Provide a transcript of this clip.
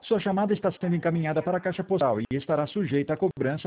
Sua chamada está sendo encaminhada para a caixa postal e estará sujeita à cobrança